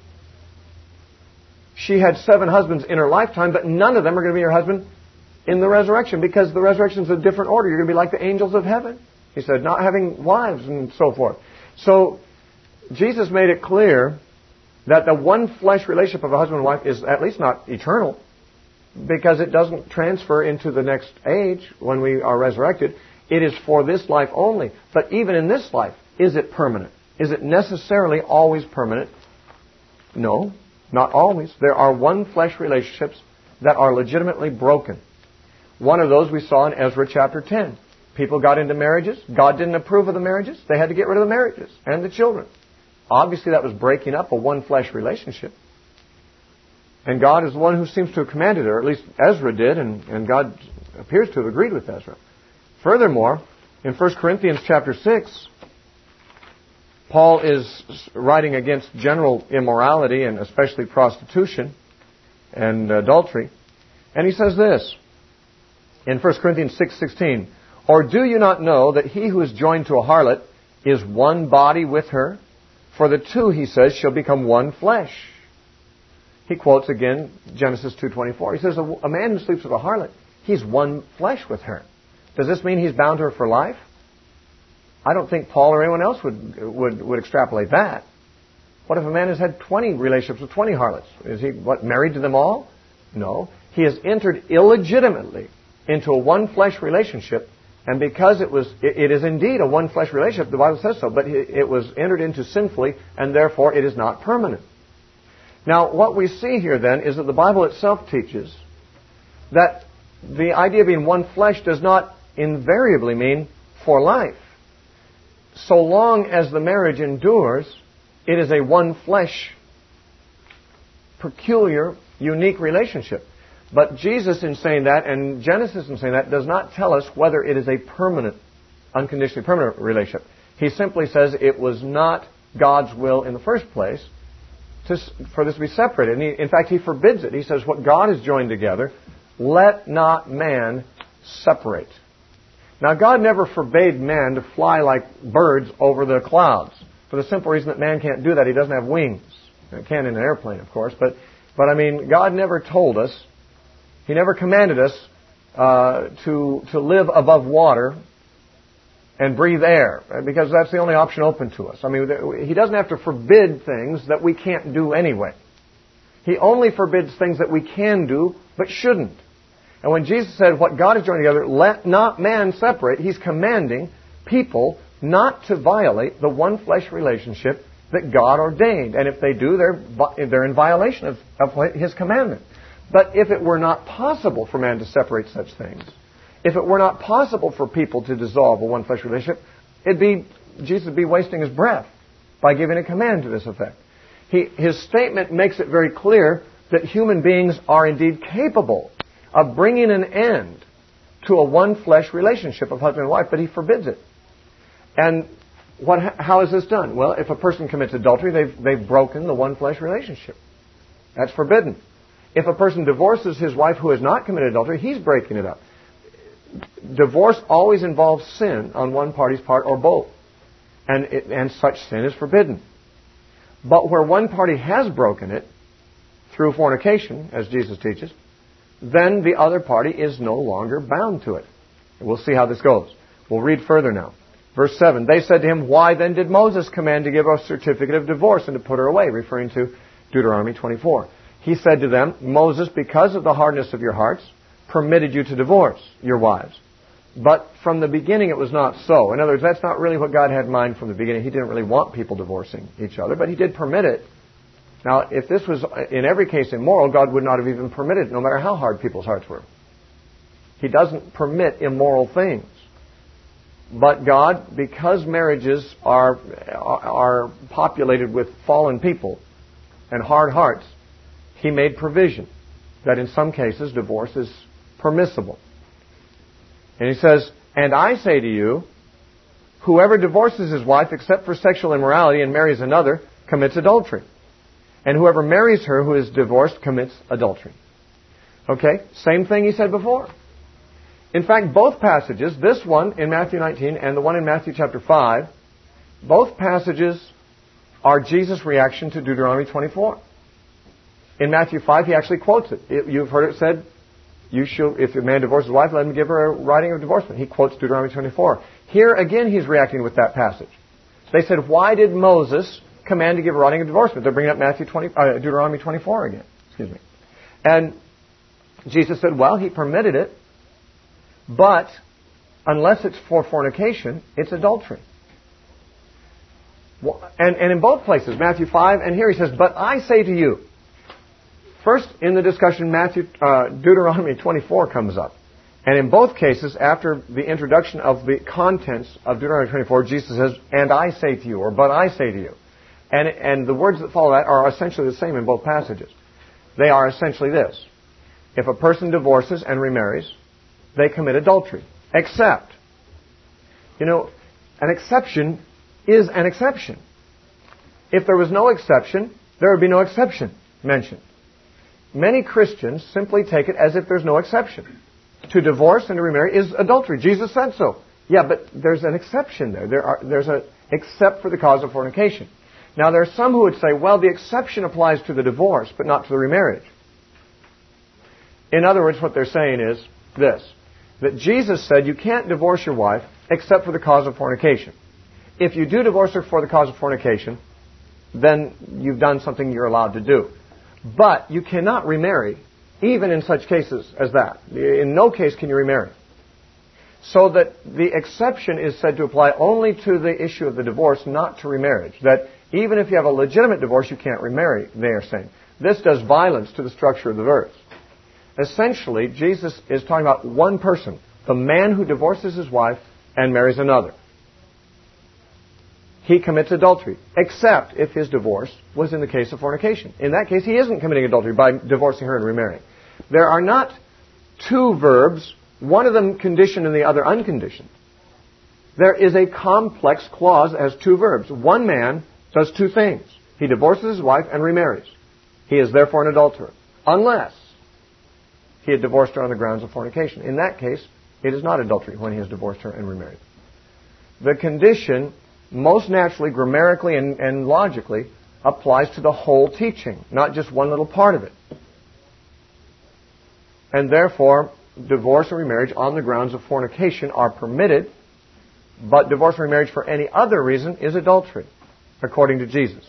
She had seven husbands in her lifetime, but none of them are going to be her husband in the resurrection, because the resurrection is a different order. You're going to be like the angels of heaven. He said, not having wives and so forth. So Jesus made it clear that the one flesh relationship of a husband and wife is at least not eternal, because it doesn't transfer into the next age when we are resurrected. It is for this life only. But even in this life, is it permanent? Is it necessarily always permanent? No, not always. There are one flesh relationships that are legitimately broken. One of those we saw in Ezra chapter ten. People got into marriages. God didn't approve of the marriages. They had to get rid of the marriages and the children. Obviously, that was breaking up a one flesh relationship. And God is the one who seems to have commanded it, or at least Ezra did, and, and God appears to have agreed with Ezra. Furthermore, in First Corinthians chapter six, Paul is writing against general immorality, and especially prostitution and adultery. And he says this in First Corinthians six sixteen, or do you not know that he who is joined to a harlot is one body with her? For the two, he says, shall become one flesh. He quotes again Genesis two twenty-four. He says, a man who sleeps with a harlot, he's one flesh with her. Does this mean he's bound to her for life? I don't think Paul or anyone else would, would, would extrapolate that. What if a man has had twenty relationships with twenty harlots? Is he, what, married to them all? No. He has entered illegitimately into a one-flesh relationship, and because it was, it, it is indeed a one-flesh relationship, the Bible says so, but it, it was entered into sinfully, and therefore it is not permanent. Now, what we see here then is that the Bible itself teaches that the idea of being one flesh does not invariably mean for life. So long as the marriage endures, it is a one flesh, peculiar, unique relationship. But Jesus, in saying that, and Genesis in saying that, does not tell us whether it is a permanent, unconditionally permanent relationship. He simply says it was not God's will in the first place to, for this to be separated. And he, in fact, he forbids it. He says, what God has joined together, let not man separate. Now, God never forbade man to fly like birds over the clouds, for the simple reason that man can't do that. He doesn't have wings. He can in an airplane, of course. But, but I mean, God never told us, He never commanded us uh, to, to live above water and breathe air, because that's the only option open to us. I mean, He doesn't have to forbid things that we can't do anyway. He only forbids things that we can do but shouldn't. And when Jesus said, what God has joined together, let not man separate, He's commanding people not to violate the one flesh relationship that God ordained. And if they do, they're, they're in violation of, of His commandment. But if it were not possible for man to separate such things, if it were not possible for people to dissolve a one flesh relationship, it'd be, Jesus would be wasting His breath by giving a command to this effect. He, his statement makes it very clear that human beings are indeed capable of bringing an end to a one-flesh relationship of husband and wife, but He forbids it. And what, how is this done? Well, if a person commits adultery, they've, they've broken the one-flesh relationship. That's forbidden. If a person divorces his wife who has not committed adultery, he's breaking it up. Divorce always involves sin on one party's part or both. And, it, and such sin is forbidden. But where one party has broken it, through fornication, as Jesus teaches, then the other party is no longer bound to it. And we'll see how this goes. We'll read further now. Verse seven, they said to him, why then did Moses command to give a certificate of divorce and to put her away? Referring to Deuteronomy twenty-four. He said to them, Moses, because of the hardness of your hearts, permitted you to divorce your wives. But from the beginning it was not so. In other words, that's not really what God had in mind from the beginning. He didn't really want people divorcing each other, but He did permit it. Now, if this was in every case immoral, God would not have even permitted it, no matter how hard people's hearts were. He doesn't permit immoral things. But God, because marriages are, are populated with fallen people and hard hearts, He made provision that in some cases divorce is permissible. And He says, and I say to you, whoever divorces his wife except for sexual immorality and marries another commits adultery. And whoever marries her who is divorced commits adultery. Okay? Same thing He said before. In fact, both passages, this one in Matthew nineteen and the one in Matthew chapter five, both passages are Jesus' reaction to Deuteronomy twenty-four. In Matthew five, He actually quotes it. it you've heard it said, "You shall, if a man divorces his wife, let him give her a writing of divorcement." He quotes Deuteronomy twenty-four. Here again, He's reacting with that passage. They said, why did Moses command to give a writing of divorcement? They're bringing up Matthew twenty, uh, Deuteronomy twenty-four again. Excuse me. And Jesus said, well, He permitted it, but unless it's for fornication, it's adultery. And, and in both places, Matthew five, and here He says, but I say to you. First, in the discussion, Matthew, uh, Deuteronomy twenty-four comes up. And in both cases, after the introduction of the contents of Deuteronomy twenty-four, Jesus says, and I say to you, or but I say to you. And, and the words that follow that are essentially the same in both passages. They are essentially this. If a person divorces and remarries, they commit adultery. Except, you know, an exception is an exception. If there was no exception, there would be no exception mentioned. Many Christians simply take it as if there's no exception. To divorce and to remarry is adultery. Jesus said so. Yeah, but there's an exception there. There are, there's a except for the cause of fornication. Now, there are some who would say, well, the exception applies to the divorce, but not to the remarriage. In other words, what they're saying is this, that Jesus said you can't divorce your wife except for the cause of fornication. If you do divorce her for the cause of fornication, then you've done something you're allowed to do. But you cannot remarry, even in such cases as that. In no case can you remarry. So that the exception is said to apply only to the issue of the divorce, not to remarriage. That even if you have a legitimate divorce, you can't remarry, they are saying. This does violence to the structure of the verse. Essentially, Jesus is talking about one person, the man who divorces his wife and marries another. He commits adultery, except if his divorce was in the case of fornication. In that case, he isn't committing adultery by divorcing her and remarrying. There are not two verbs, one of them conditioned and the other unconditioned. There is a complex clause that has two verbs. One man does two things. He divorces his wife and remarries. He is therefore an adulterer, unless he had divorced her on the grounds of fornication. In that case, it is not adultery when he has divorced her and remarried. The condition, most naturally, grammatically, and, and logically, applies to the whole teaching, not just one little part of it. And therefore, divorce and remarriage on the grounds of fornication are permitted, but divorce and remarriage for any other reason is adultery, according to Jesus.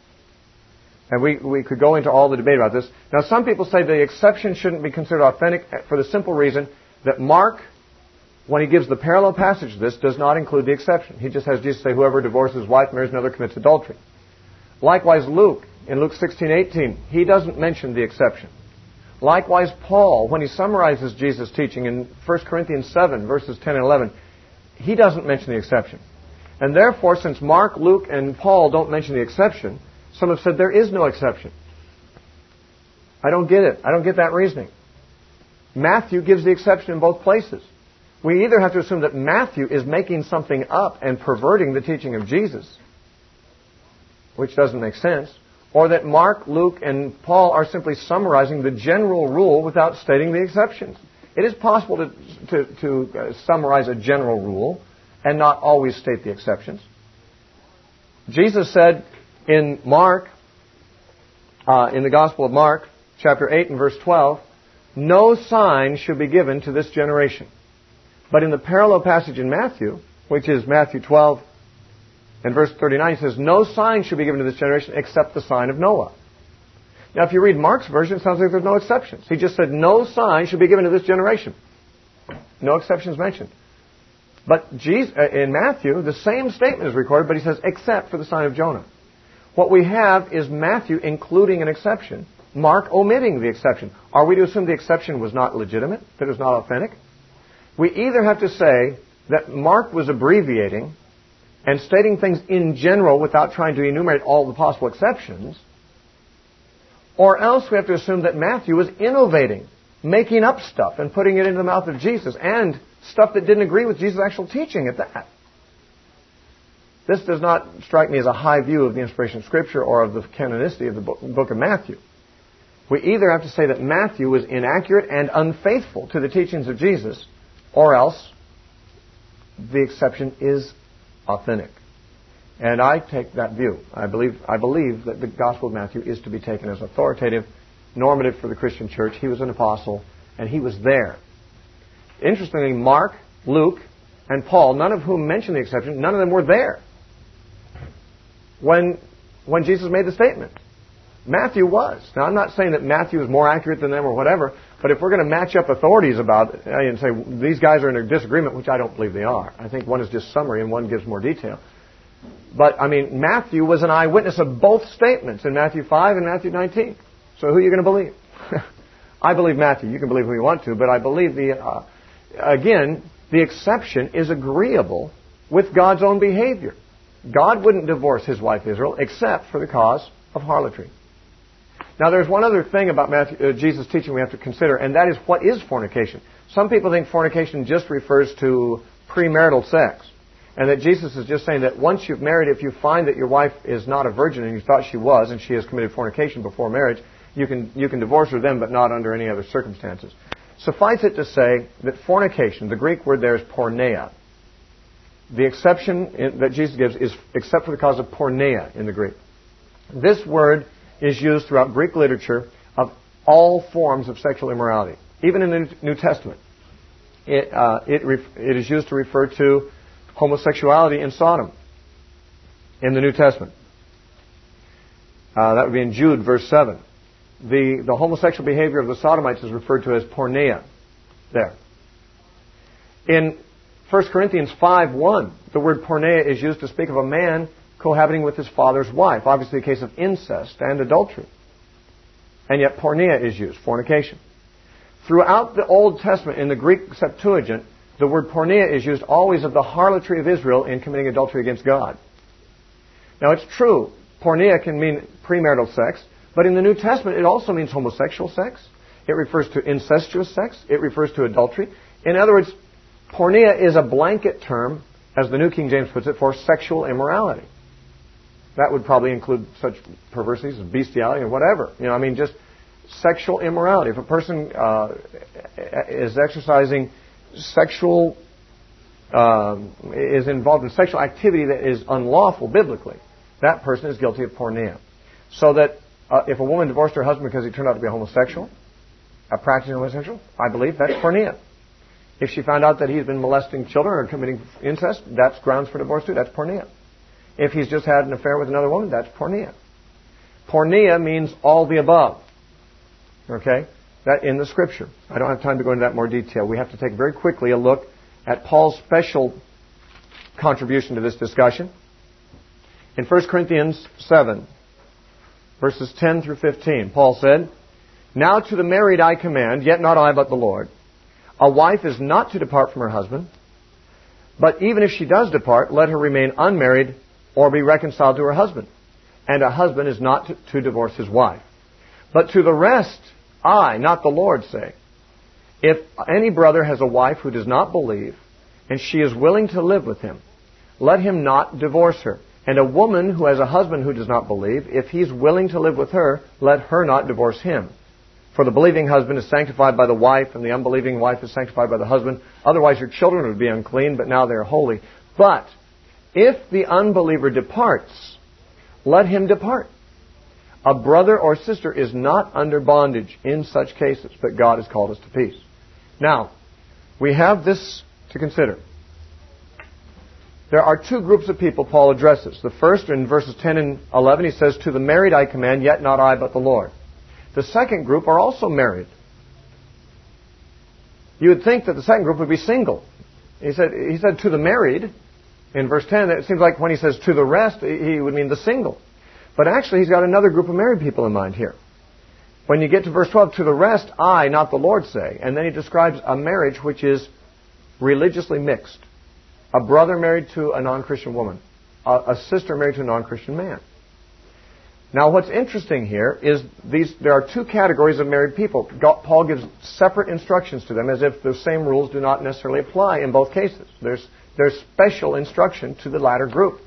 And we, we could go into all the debate about this. Now, some people say the exception shouldn't be considered authentic for the simple reason that Mark, when he gives the parallel passage to this, does not include the exception. He just has Jesus say, whoever divorces his wife, marries another, commits adultery. Likewise, Luke, in Luke sixteen eighteen, he doesn't mention the exception. Likewise, Paul, when he summarizes Jesus' teaching in First Corinthians seven, verses ten and eleven, he doesn't mention the exception. And therefore, since Mark, Luke, and Paul don't mention the exception, some have said there is no exception. I don't get it. I don't get that reasoning. Matthew gives the exception in both places. We either have to assume that Matthew is making something up and perverting the teaching of Jesus, which doesn't make sense, or that Mark, Luke, and Paul are simply summarizing the general rule without stating the exceptions. It is possible to, to, to uh, summarize a general rule and not always state the exceptions. Jesus said in Mark, uh, in the Gospel of Mark, chapter eight and verse twelve, no sign should be given to this generation. But in the parallel passage in Matthew, which is Matthew twelve and verse thirty-nine, he says, no sign should be given to this generation except the sign of Noah. Now, if you read Mark's version, it sounds like there's no exceptions. He just said, no sign should be given to this generation. No exceptions mentioned. But Jesus, in Matthew, the same statement is recorded, but he says, except for the sign of Jonah. What we have is Matthew including an exception, Mark omitting the exception. Are we to assume the exception was not legitimate, that it was not authentic? We either have to say that Mark was abbreviating and stating things in general without trying to enumerate all the possible exceptions, or else we have to assume that Matthew was innovating, making up stuff and putting it into the mouth of Jesus, and stuff that didn't agree with Jesus' actual teaching at that. This does not strike me as a high view of the inspiration of Scripture or of the canonicity of the book of Matthew. We either have to say that Matthew was inaccurate and unfaithful to the teachings of Jesus, or else the exception is authentic. And I take that view. I believe I believe that the Gospel of Matthew is to be taken as authoritative, normative for the Christian church. He was an apostle, and he was there. Interestingly, Mark, Luke, and Paul, none of whom mention the exception, none of them were there when, when Jesus made the statement. Matthew was. Now, I'm not saying that Matthew is more accurate than them or whatever, but if we're going to match up authorities about it and say these guys are in a disagreement, which I don't believe they are. I think one is just summary and one gives more detail. But, I mean, Matthew was an eyewitness of both statements in Matthew five and Matthew nineteen. So who are you going to believe? I believe Matthew. You can believe who you want to, but I believe the, uh, again, the exception is agreeable with God's own behavior. God wouldn't divorce his wife Israel except for the cause of harlotry. Now, there's one other thing about Matthew, uh, Jesus' teaching we have to consider, and that is what is fornication. Some people think fornication just refers to premarital sex, and that Jesus is just saying that once you've married, if you find that your wife is not a virgin and you thought she was, and she has committed fornication before marriage, you can you can divorce her then, but not under any other circumstances. Suffice it to say that fornication, the Greek word there is porneia. The exception in, that Jesus gives is except for the cause of porneia in the Greek. This word is used throughout Greek literature of all forms of sexual immorality. Even in the New Testament, it, uh, it, ref- it is used to refer to homosexuality in Sodom in the New Testament. Uh, that would be in Jude, verse seven. The, the homosexual behavior of the Sodomites is referred to as porneia there. In First Corinthians five one, the word porneia is used to speak of a man cohabiting with his father's wife, obviously a case of incest and adultery. And yet porneia is used, fornication. Throughout the Old Testament, in the Greek Septuagint, the word porneia is used always of the harlotry of Israel in committing adultery against God. Now, it's true, porneia can mean premarital sex, but in the New Testament it also means homosexual sex. It refers to incestuous sex. It refers to adultery. In other words, porneia is a blanket term, as the New King James puts it, for sexual immorality. That would probably include such perversities as bestiality or whatever. You know, I mean, just sexual immorality. If a person uh, is exercising sexual, um, is involved in sexual activity that is unlawful biblically, that person is guilty of porneia. So that uh, if a woman divorced her husband because he turned out to be a homosexual, a practicing homosexual, I believe that's porneia. If she found out that he's been molesting children or committing incest, that's grounds for divorce too. That's porneia. If he's just had an affair with another woman, that's porneia. Porneia means all the above. Okay? That in the Scripture. I don't have time to go into that more detail. We have to take very quickly a look at Paul's special contribution to this discussion. In First Corinthians seven, verses ten through fifteen, Paul said, "Now to the married I command, yet not I but the Lord. A wife is not to depart from her husband, but even if she does depart, let her remain unmarried or be reconciled to her husband. And a husband is not to, to divorce his wife. But to the rest, I, not the Lord, say, if any brother has a wife who does not believe, and she is willing to live with him, let him not divorce her. And a woman who has a husband who does not believe, if he's willing to live with her, let her not divorce him. For the believing husband is sanctified by the wife, and the unbelieving wife is sanctified by the husband. Otherwise your children would be unclean, but now they are holy. But if the unbeliever departs, let him depart. A brother or sister is not under bondage in such cases, but God has called us to peace." Now, we have this to consider. There are two groups of people Paul addresses. The first, in verses ten and eleven, he says, "To the married I command, yet not I, but the Lord." The second group are also married. You would think that the second group would be single. He said, he said to the married, in verse ten, it seems like when he says to the rest, he would mean the single. But actually, he's got another group of married people in mind here. When you get to verse twelve, "To the rest, I, not the Lord, say," and then he describes a marriage which is religiously mixed. A brother married to a non-Christian woman. A, a sister married to a non-Christian man. Now, what's interesting here is these. There are two categories of married people. God, Paul gives separate instructions to them as if the same rules do not necessarily apply in both cases. There's, there's special instruction to the latter group.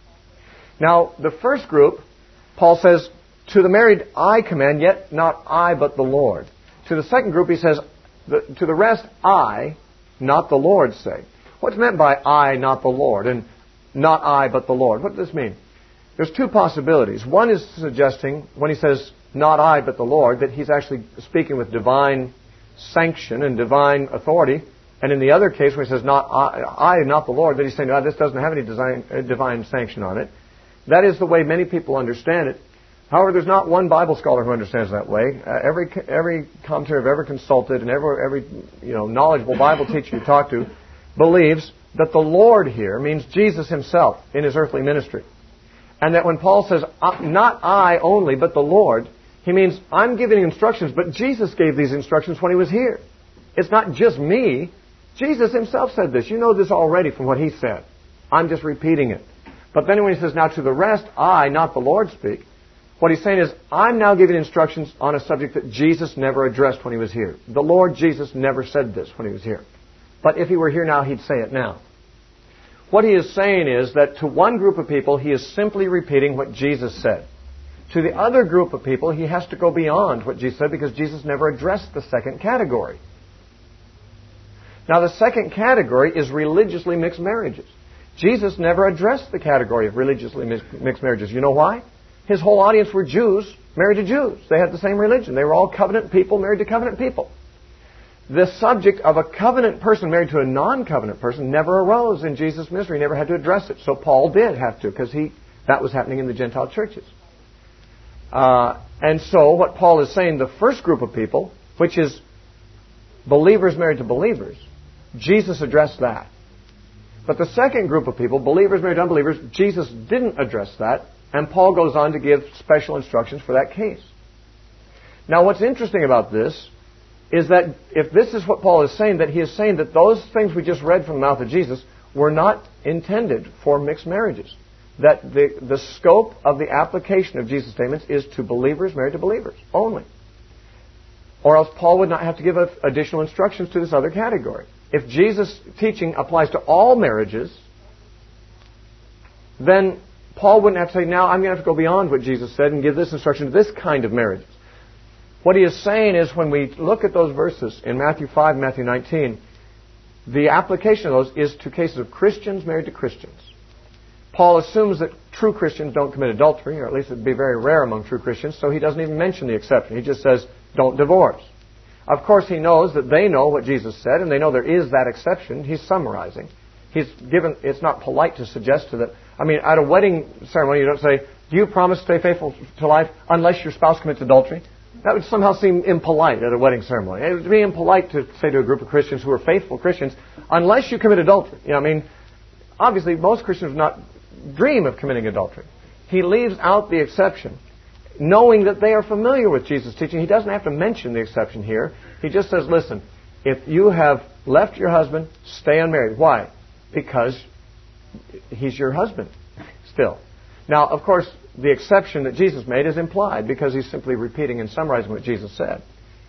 Now, the first group, Paul says, "To the married I command, yet not I but the Lord." To the second group, he says, "To the rest I, not the Lord, say." What's meant by I, not the Lord, and not I but the Lord? What does this mean? There's two possibilities. One is suggesting, when he says, "not I, but the Lord," that he's actually speaking with divine sanction and divine authority. And in the other case, where he says, "not I, I not the Lord," that he's saying, "no, this doesn't have any design, uh, divine sanction on it." That is the way many people understand it. However, there's not one Bible scholar who understands that way. Uh, every every commentary I've ever consulted and every, every you know knowledgeable Bible teacher you talk to believes that the Lord here means Jesus himself in his earthly ministry. And that when Paul says, "not I only, but the Lord," he means I'm giving instructions, but Jesus gave these instructions when he was here. It's not just me. Jesus himself said this. You know this already from what he said. I'm just repeating it. But then when he says, "now to the rest, I, not the Lord, speak," what he's saying is, I'm now giving instructions on a subject that Jesus never addressed when he was here. The Lord Jesus never said this when he was here. But if he were here now, he'd say it now. What he is saying is that to one group of people, he is simply repeating what Jesus said. To the other group of people, he has to go beyond what Jesus said because Jesus never addressed the second category. Now, the second category is religiously mixed marriages. Jesus never addressed the category of religiously mixed marriages. You know why? His whole audience were Jews married to Jews. They had the same religion. They were all covenant people married to covenant people. The subject of a covenant person married to a non-covenant person never arose in Jesus' ministry. He never had to address it. So Paul did have to, because he that was happening in the Gentile churches. Uh, and so what Paul is saying, the first group of people, which is believers married to believers, Jesus addressed that. But the second group of people, believers married to unbelievers, Jesus didn't address that. And Paul goes on to give special instructions for that case. Now, what's interesting about this is that if this is what Paul is saying, that he is saying that those things we just read from the mouth of Jesus were not intended for mixed marriages. That the, the scope of the application of Jesus' statements is to believers married to believers only. Or else Paul would not have to give additional instructions to this other category. If Jesus' teaching applies to all marriages, then Paul wouldn't have to say, now I'm going to have to go beyond what Jesus said and give this instruction to this kind of marriages. What he is saying is when we look at those verses in Matthew five and Matthew nineteen, the application of those is to cases of Christians married to Christians. Paul assumes that true Christians don't commit adultery, or at least it would be very rare among true Christians, so he doesn't even mention the exception. He just says, don't divorce. Of course, he knows that they know what Jesus said, and they know there is that exception. He's summarizing. He's given. It's not polite to suggest to that. I mean, at a wedding ceremony, you don't say, do you promise to stay faithful to life unless your spouse commits adultery? That would somehow seem impolite at a wedding ceremony. It would be impolite to say to a group of Christians who are faithful Christians, unless you commit adultery. You know, I mean, obviously, most Christians would not dream of committing adultery. He leaves out the exception, knowing that they are familiar with Jesus' teaching. He doesn't have to mention the exception here. He just says, listen, if you have left your husband, stay unmarried. Why? Because he's your husband still. Now, of course, the exception that Jesus made is implied because he's simply repeating and summarizing what Jesus said.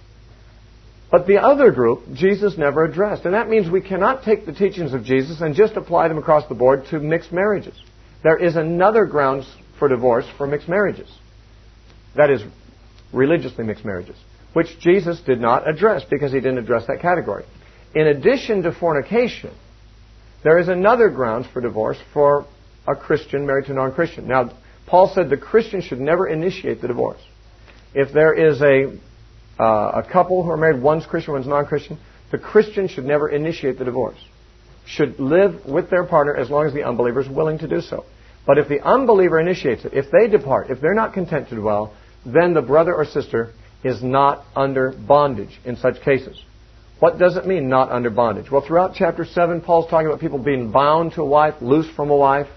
But the other group, Jesus never addressed. And that means we cannot take the teachings of Jesus and just apply them across the board to mixed marriages. There is another grounds for divorce for mixed marriages. That is, religiously mixed marriages, which Jesus did not address because he didn't address that category. In addition to fornication, there is another grounds for divorce for a Christian married to a non-Christian. Now, Paul said the Christian should never initiate the divorce. If there is a uh, a couple who are married, one's Christian, one's non-Christian, the Christian should never initiate the divorce. Should live with their partner as long as the unbeliever is willing to do so. But if the unbeliever initiates it, if they depart, if they're not content to dwell, then the brother or sister is not under bondage in such cases. What does it mean, not under bondage? Well, throughout chapter seven, Paul's talking about people being bound to a wife, loose from a wife.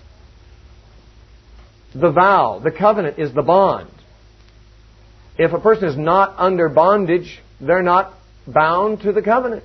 The vow, the covenant, is the bond. If a person is not under bondage, they're not bound to the covenant.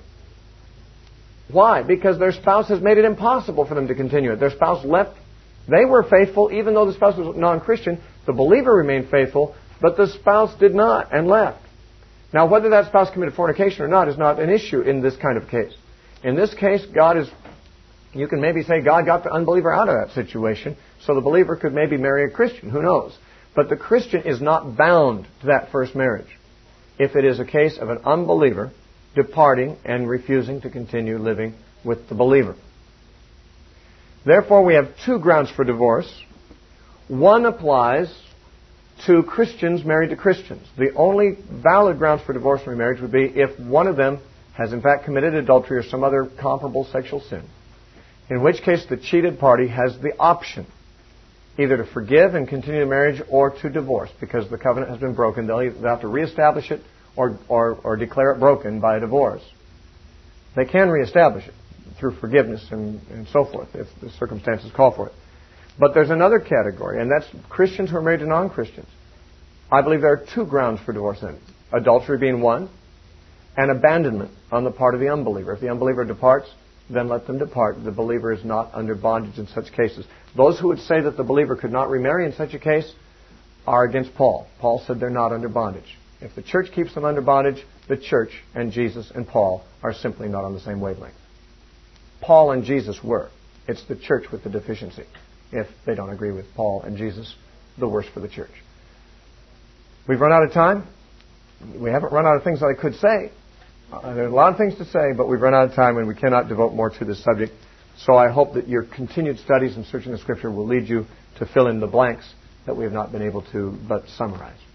Why? Because their spouse has made it impossible for them to continue it. Their spouse left. They were faithful, even though the spouse was non-Christian. The believer remained faithful, but the spouse did not and left. Now, whether that spouse committed fornication or not is not an issue in this kind of case. In this case, God is, you can maybe say God got the unbeliever out of that situation, so the believer could maybe marry a Christian. Who knows? But the Christian is not bound to that first marriage if it is a case of an unbeliever departing and refusing to continue living with the believer. Therefore, we have two grounds for divorce. One applies to Christians married to Christians. The only valid grounds for divorce and remarriage would be if one of them has in fact committed adultery or some other comparable sexual sin, in which case the cheated party has the option either to forgive and continue the marriage or to divorce because the covenant has been broken. They'll either have to reestablish it or, or, or declare it broken by a divorce. They can reestablish it through forgiveness and, and so forth if the circumstances call for it. But there's another category, and that's Christians who are married to non-Christians. I believe there are two grounds for divorce then. Adultery being one, and abandonment on the part of the unbeliever. If the unbeliever departs, then let them depart. The believer is not under bondage in such cases. Those who would say that the believer could not remarry in such a case are against Paul. Paul said they're not under bondage. If the church keeps them under bondage, the church and Jesus and Paul are simply not on the same wavelength. Paul and Jesus were. It's the church with the deficiency. If they don't agree with Paul and Jesus, the worse for the church. We've run out of time. We haven't run out of things that I could say. Uh, there's a lot of things to say, but we've run out of time and we cannot devote more to this subject. So I hope that your continued studies and searching the Scripture will lead you to fill in the blanks that we have not been able to but summarize.